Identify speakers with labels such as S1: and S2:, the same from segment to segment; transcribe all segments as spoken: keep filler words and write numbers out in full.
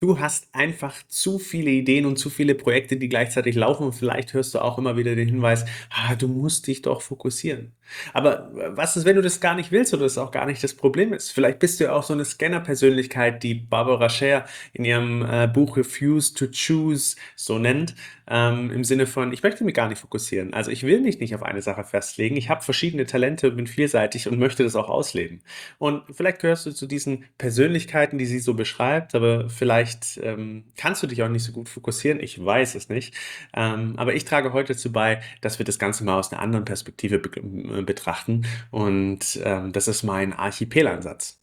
S1: Du hast einfach zu viele Ideen und zu viele Projekte, die gleichzeitig laufen und vielleicht hörst du auch immer wieder den Hinweis: „Ah, du musst dich doch fokussieren.“ Aber w was ist, wenn du das gar nicht willst oder das auch gar nicht das Problem ist? Vielleicht bist du ja auch so 'ne Scanner-Persönlichkeit, die Barbara Scher in ihrem, äh, Buch „Refuse to Choose“ so nennt, ähm, im Sinne von: „Ich möchte mich gar nicht fokussieren. Also, ich will mich nicht auf eine Sache festlegen. Ich habe verschiedene Talente, bin vielseitig und möchte das auch ausleben.“ Und vielleicht gehörst du zu diesen Persönlichkeiten, die sie so beschreibt, aber vielleicht, ähm, kannst du dich auch nicht so gut fokussieren. Ich weiß es nicht. Ähm, aber ich trage heute dazu bei, dass wir das Ganze mal aus 'ner anderen Perspektive beg äh, betrachten und, ähm, das ist mein Archipelansatz.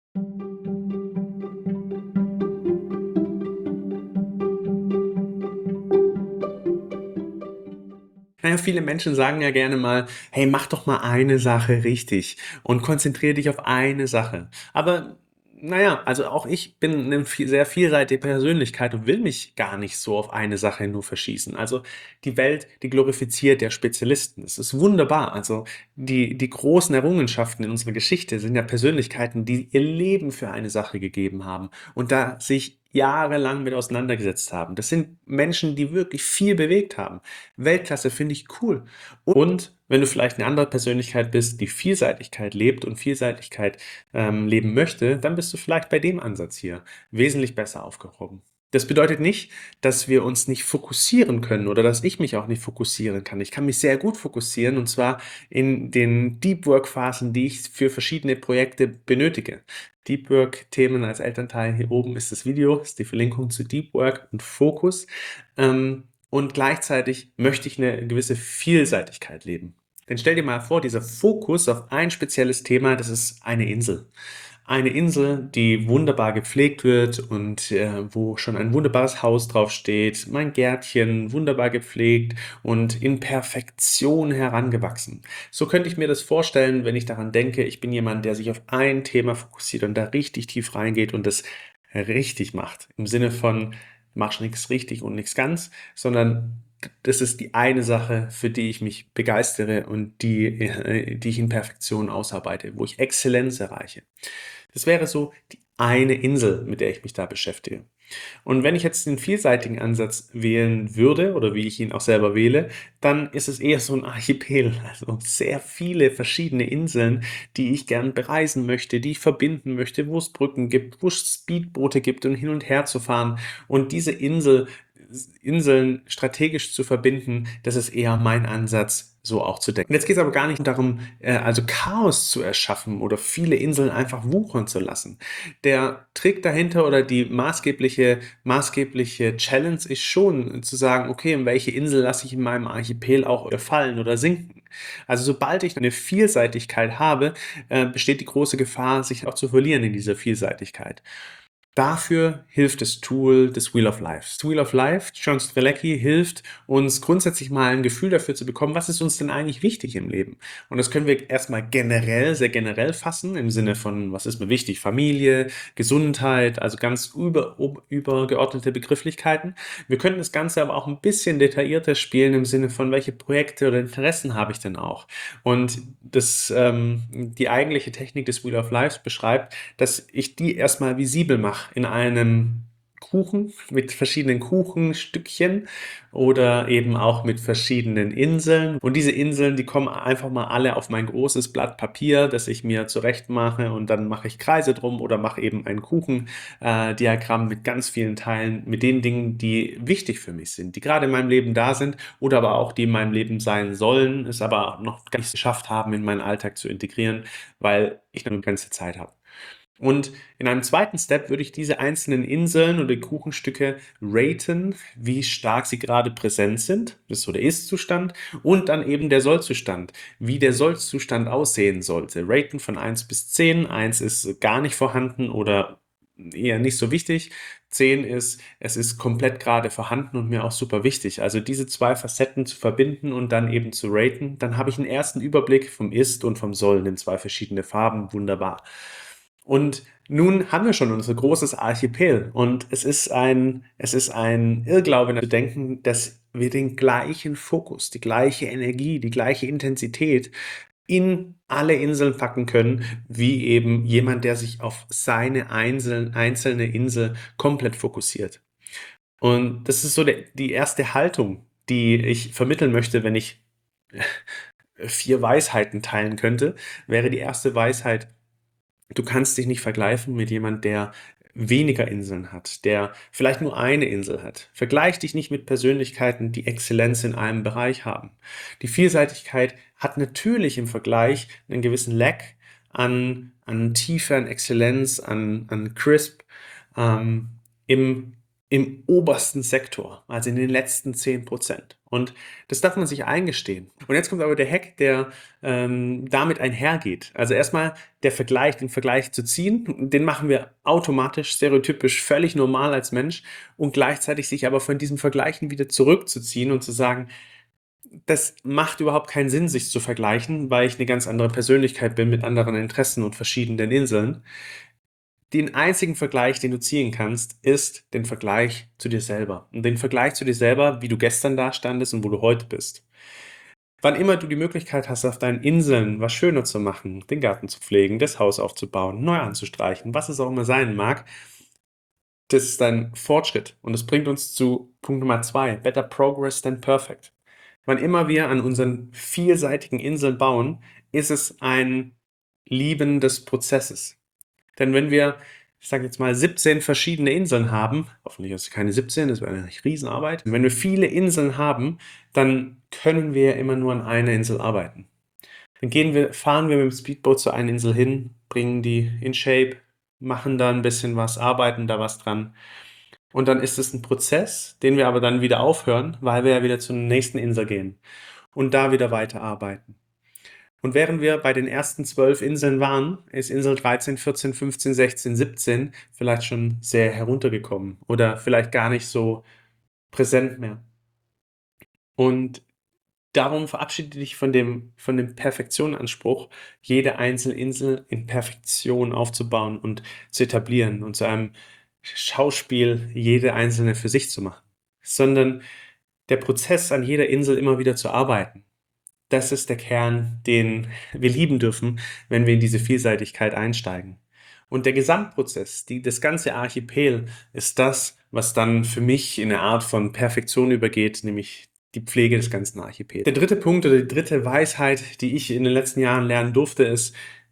S1: Na ja, viele Menschen sagen ja gerne mal: „Hey, mach doch mal eine Sache richtig und konzentriere dich auf eine Sache.“ Aber na ja, also auch ich bin 'ne vie sehr vielseitige Persönlichkeit und will mich gar nicht so auf eine Sache nur verschießen. Also, die Welt, die glorifiziert ja Spezialisten. Es ist wunderbar. Also, die die großen Errungenschaften in unserer Geschichte sind ja Persönlichkeiten, die ihr Leben für eine Sache gegeben haben und da sich jahrelang mit auseinandergesetzt haben. Das sind Menschen, die wirklich viel bewegt haben. Weltklasse, finde ich cool. Und wenn du vielleicht 'ne andere Persönlichkeit bist, die Vielseitigkeit lebt und Vielseitigkeit, ähm, leben möchte, dann bist du vielleicht bei dem Ansatz hier wesentlich besser aufgehoben. Das bedeutet nicht, dass wir uns nicht fokussieren können oder dass ich mich auch nicht fokussieren kann. Ich kann mich sehr gut fokussieren und zwar in den Deep Work Phasen, die ich für verschiedene Projekte benötige. Deep Work Themen als Elternteil, hier oben ist das Video, ist die Verlinkung zu Deep Work und Fokus. Ähm, und gleichzeitig möchte ich 'ne gewisse Vielseitigkeit leben. Denn stell dir mal vor, dieser Fokus auf ein spezielles Thema, das ist eine Insel. Eine Insel, die wunderbar gepflegt wird und, äh, wo schon ein wunderbares Haus drauf steht, mein Gärtchen wunderbar gepflegt und in Perfektion herangewachsen. So könnte ich mir das vorstellen, wenn ich daran denke, ich bin jemand, der sich auf ein Thema fokussiert und da richtig tief reingeht und das richtig macht. Im Sinne von, machst nix richtig und nix ganz, sondern d das ist die eine Sache, für die ich mich begeistere und die, äh die ich in Perfektion ausarbeite, wo ich Exzellenz erreiche. Das wäre so die eine Insel, mit der ich mich da beschäftige. Und wenn ich jetzt den vielseitigen Ansatz wählen würde oder wie ich ihn auch selber wähle, dann ist es eher so 'n Archipel, also sehr viele verschiedene Inseln, die ich gern bereisen möchte, die ich verbinden möchte, wo es Brücken gibt, wo es Speedboote gibt, um hin und her zu fahren. Und diese Insel s Inseln strategisch zu verbinden, das ist eher mein Ansatz, so auch zu denken. Jetzt geht's aber gar nicht darum, äh, also Chaos zu erschaffen oder viele Inseln einfach wuchern zu lassen. Der Trick dahinter oder die maßgebliche maßgebliche Challenge ist schon zu sagen: „Okay, und welche Insel lasse ich in meinem Archipel auch, äh, fallen oder sinken?“ Also, sobald ich 'ne Vielseitigkeit habe, äh, besteht die große Gefahr, sich auch zu verlieren in dieser Vielseitigkeit. Dafür hilft das Tool, das Wheel of Life. Das Wheel of Life, John Strelecky, hilft uns grundsätzlich mal 'n Gefühl dafür zu bekommen, was ist uns denn eigentlich wichtig im Leben? Und das können wir erst mal generell sehr generell fassen im Sinne von: „Was ist mir wichtig?“ Familie, Gesundheit, also ganz über ob übergeordnete Begrifflichkeiten. Wir können das Ganze aber auch 'n bisschen detaillierter spielen im Sinne von: „Welche Projekte oder Interessen habe ich denn auch?“ Und das, ähm die eigentliche Technik des Wheel of Life beschreibt, dass ich die erst mal visibel mache in einem Kuchen mit verschiedenen Kuchenstückchen oder eben auch mit verschiedenen Inseln. Und diese Inseln, die kommen einfach mal alle auf mein großes Blatt Papier, das ich mir zurechtmache und dann mache ich Kreise drum oder mache eben ein Kuchen äh, Diagramm mit ganz vielen Teilen, mit den Dingen, die wichtig für mich sind, die grade in meinem Leben da sind oder aber auch die in meinem Leben sein sollen, es aber noch gar nicht geschafft haben, in meinen Alltag zu integrieren, weil ich nur begrenzte Zeit habe. Und in einem zweiten Step würde ich diese einzelnen Inseln oder Kuchenstücke raten, wie stark sie grade präsent sind, das ist so der Ist-Zustand und dann eben der Soll-Zustand, wie der Soll-Zustand aussehen sollte. Raten von eins bis zehn. eins ist gar nicht vorhanden oder eher nicht so wichtig. zehn ist, es ist komplett grade vorhanden und mir auch super wichtig. Also, diese zwei Facetten zu verbinden und dann eben zu raten, dann habe ich 'n ersten Überblick vom Ist und vom Soll in zwei verschiedene Farben, wunderbar. Und nun haben wir schon unser großes Archipel und es ist ein es ist ein Irrglaube zu denken, dass wir den gleichen Fokus, die gleiche Energie, die gleiche Intensität in alle Inseln packen können, wie eben jemand, der sich auf seine einzeln, einzelne Insel komplett fokussiert. Und das ist so der, die erste Haltung, die ich vermitteln möchte, wenn ich vier Weisheiten teilen könnte, wäre die erste Weisheit: Du kannst dich nicht vergleichen mit jemand, der weniger Inseln hat, der vielleicht nur eine Insel hat. Vergleich dich nicht mit Persönlichkeiten, die Exzellenz in einem Bereich haben. Die Vielseitigkeit hat natürlich im Vergleich einen gewissen Lack an, an Tiefe, an Exzellenz, an, an Crisp ähm, im, im obersten Sektor, also in den letzten zehn Prozent. Und das darf man sich eingestehen. Und jetzt kommt aber der Hack, der ähm, damit einhergeht. Also erstmal der Vergleich, den Vergleich zu ziehen, den machen wir automatisch, stereotypisch, völlig normal als Mensch, und gleichzeitig sich aber von diesem Vergleichen wieder zurückzuziehen und zu sagen, das macht überhaupt keinen Sinn, sich zu vergleichen, weil ich eine ganz andere Persönlichkeit bin mit anderen Interessen und verschiedenen Inseln. Den einzigen Vergleich, den du ziehen kannst, ist den Vergleich zu dir selber. Und den Vergleich zu dir selber, wie du gestern da standest und wo du heute bist. Wann immer du die Möglichkeit hast, auf deinen Inseln was schöner zu machen, den Garten zu pflegen, das Haus aufzubauen, neu anzustreichen, was es auch immer sein mag, das ist ein Fortschritt. Und das bringt uns zu Punkt Nummer zwei: Better progress than perfect. Wann immer wir an unseren vielseitigen Inseln bauen, ist es ein Lieben des Prozesses. Denn wenn wir, ich sage jetzt mal, siebzehn verschiedene Inseln haben, hoffentlich ist es keine siebzehn, das wäre eine Riesenarbeit. Wenn wir viele Inseln haben, dann können wir immer nur an einer Insel arbeiten. Dann gehen wir, fahren wir mit dem Speedboat zu einer Insel hin, bringen die in Shape, machen da ein bisschen was, arbeiten da was dran. Und dann ist es ein Prozess, den wir aber dann wieder aufhören, weil wir ja wieder zur nächsten Insel gehen und da wieder weiterarbeiten. Und während wir bei den ersten zwölf Inseln waren, ist Insel dreizehn, vierzehn, fünfzehn, sechzehn, siebzehn vielleicht schon sehr heruntergekommen oder vielleicht gar nicht so präsent mehr. Und darum verabschiede dich von dem, von dem Perfektionanspruch, jede einzelne Insel in Perfektion aufzubauen und zu etablieren und zu einem Schauspiel jede einzelne für sich zu machen, sondern der Prozess, an jeder Insel immer wieder zu arbeiten. Das ist der Kern, den wir lieben dürfen, wenn wir in diese Vielseitigkeit einsteigen. Und der Gesamtprozess, die, das ganze Archipel, ist das, was dann für mich in eine Art von Perfektion übergeht, nämlich die Pflege des ganzen Archipels. Der dritte Punkt oder die dritte Weisheit, die ich in den letzten Jahren lernen durfte, ist: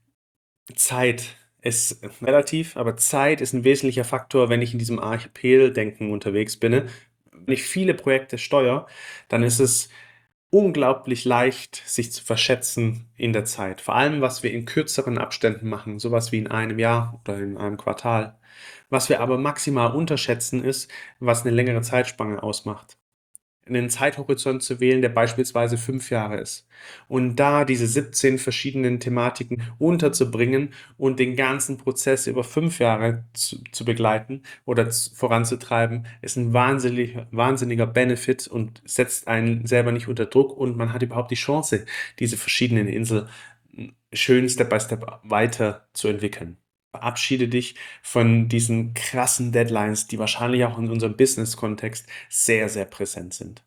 S1: Zeit ist relativ, aber Zeit ist ein wesentlicher Faktor, wenn ich in diesem Archipel-Denken unterwegs bin. Wenn ich viele Projekte steuere, dann ist es unglaublich leicht, sich zu verschätzen in der Zeit. Vor allem, was wir in kürzeren Abständen machen, sowas wie in einem Jahr oder in einem Quartal. Was wir aber maximal unterschätzen, ist, was eine längere Zeitspanne ausmacht. Einen Zeithorizont zu wählen, der beispielsweise fünf Jahre ist. Und da diese siebzehn verschiedenen Thematiken unterzubringen und den ganzen Prozess über fünf Jahre zu, zu begleiten oder zu, voranzutreiben, ist ein wahnsinnig, wahnsinniger Benefit und setzt einen selber nicht unter Druck, und man hat überhaupt die Chance, diese verschiedenen Inseln schön Step by Step weiter zu entwickeln. Verabschiede dich von diesen krassen Deadlines, die wahrscheinlich auch in unserem Business-Kontext sehr, sehr präsent sind.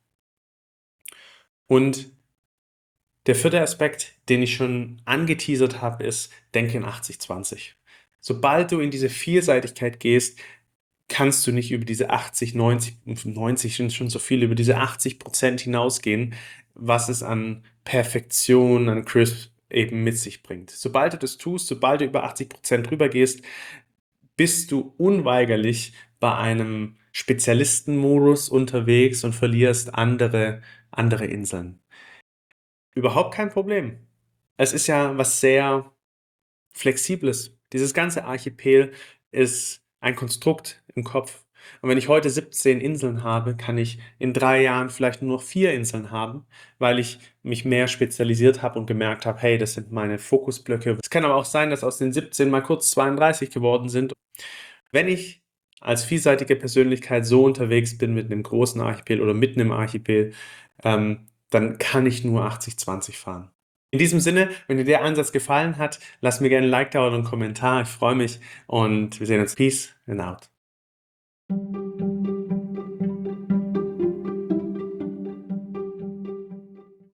S1: Und der vierte Aspekt, den ich schon angeteasert habe, ist: Denke in achtzig zwanzig. Sobald du in diese Vielseitigkeit gehst, kannst du nicht über diese achtzig, neunzig, neunzig sind schon so viel, über diese achtzig Prozent hinausgehen, was es an Perfektion, an Crisp eben mit sich bringt. Sobald du das tust, sobald du über achtzig Prozent drüber gehst, bist du unweigerlich bei einem Spezialistenmodus unterwegs und verlierst andere, andere Inseln. Überhaupt kein Problem. Es ist ja was sehr Flexibles. Dieses ganze Archipel ist ein Konstrukt im Kopf. Und wenn ich heute siebzehn Inseln habe, kann ich in drei Jahren vielleicht nur noch vier Inseln haben, weil ich mich mehr spezialisiert habe und gemerkt habe, hey, das sind meine Fokusblöcke. Es kann aber auch sein, dass aus den siebzehn mal kurz zweiunddreißig geworden sind. Wenn ich als vielseitige Persönlichkeit so unterwegs bin mit einem großen Archipel oder mitten im Archipel, ähm, dann kann ich nur achtzig zwanzig fahren. In diesem Sinne, wenn dir der Ansatz gefallen hat, lass mir gerne ein Like da oder einen Kommentar. Ich freue mich und wir sehen uns. Peace and out.